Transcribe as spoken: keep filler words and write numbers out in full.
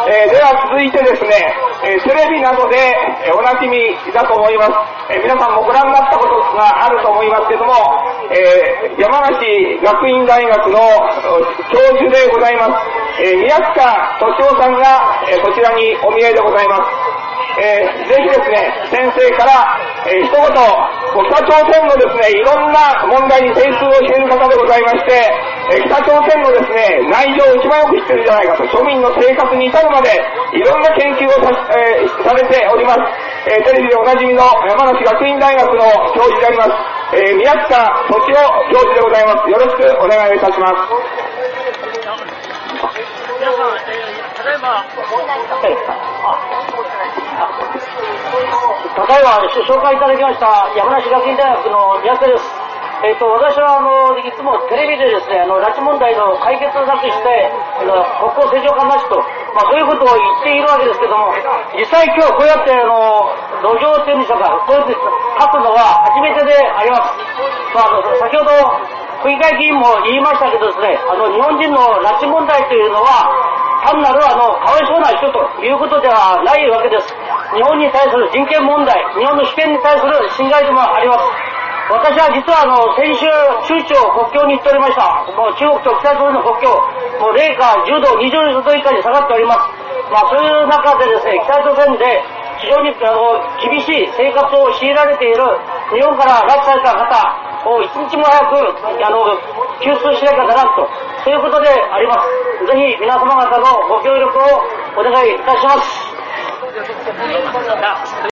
えー、では続いてですね、えー、テレビなどで、えー、おなじみだと思います、えー、皆さんもご覧になったことがあると思いますけども、えー、山梨学院大学の教授でございます、えー、宮塚敏夫さんが、えー、こちらにお見えでございます。えー、ぜひですね、先生から、えー、一言、北朝鮮のですね、いろんな問題に精通をしている方でございまして、えー、北朝鮮のですね、内情を一番よく知ってるんじゃないかと、庶民の生活に至るまで、いろんな研究をさ、えー、されております、えー、テレビでおなじみの山梨学院大学の教授であります、えー、宮塚敏夫教授でございます。よろしくお願いいたします。 皆さん、えー、ただいま、ただいま紹介いただきました山梨学院大学の宮塚です。えーと、私はあのいつもテレビでですね、あの拉致問題の解決策としてあの国交正常化なしと、まあ、そういうことを言っているわけですけども、実際今日こうやってあの路上っていうんでしょうか、こうやって立つのは初めてであります。まあ、あの先ほど区議会議員も言いましたけどですね、あの日本人の拉致問題というのは単なるあのかわいそうな人ということではないわけです。日本に対する人権問題、日本の主権に対する侵害でもあります。私は実はあの先週中朝国境に行っておりました。もう中国と北朝鮮の国境、もう零下じゅうど、にじゅうど以下に下がっております。まあそういう中でですね、北朝鮮で非常にあの厳しい生活を強いられている日本から拉致された方を一日も早くあの救出しなきゃならんと、そういうことであります。ぜひ皆様方のご協力をお願いいたします。